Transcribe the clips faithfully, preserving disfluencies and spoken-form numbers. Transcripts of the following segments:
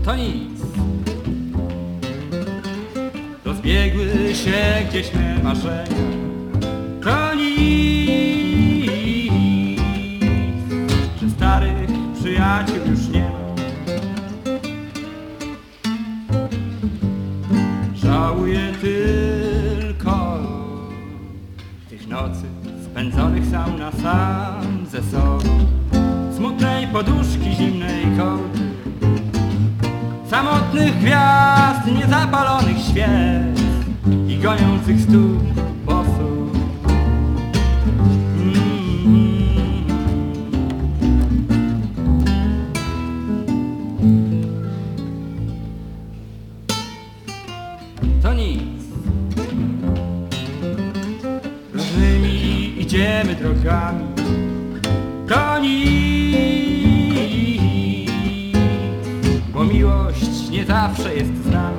to nic. Rozbiegły się gdzieś me marzenia, to nic, że starych przyjaciół już nie ma. Żałuję tylko tych nocy spędzonych sam na sam ze sobą, smutnej poduszki, zimnej kołdry, samotnych gwiazd, niezapalonych świec i goniących stóp bosów. Mm. To nic. Różnymi idziemy drogami, to nic, bo miłość nie zawsze jest z nami.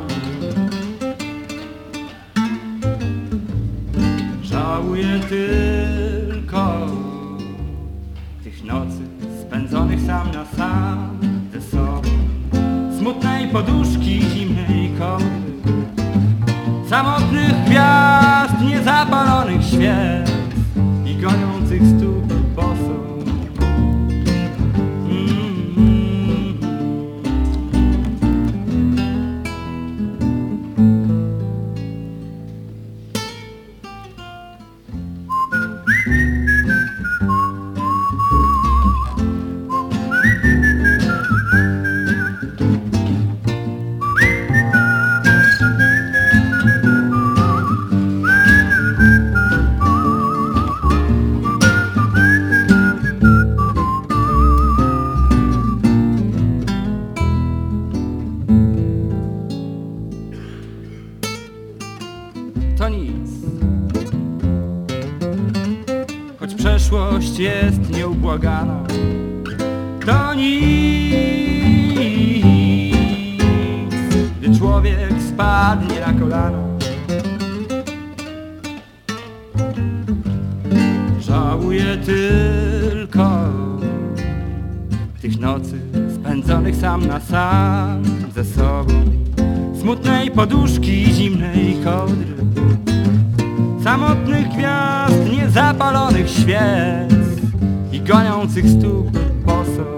Żałuję tylko tych nocy spędzonych sam na sam ze sobą, smutnej poduszki, zimnej kołdry, samotnych gwiazd, niezapalonych świec i goniących stóp bosów. To nic, choć przeszłość jest nieubłagana, to nic, gdy człowiek spadnie na kolana. Żałuję tylko tych nocy spędzonych sam na sam ze sobą, smutnej poduszki, zimnej kołdry, samotnych gwiazd, niezapalonych świec i goniących stóp bosów.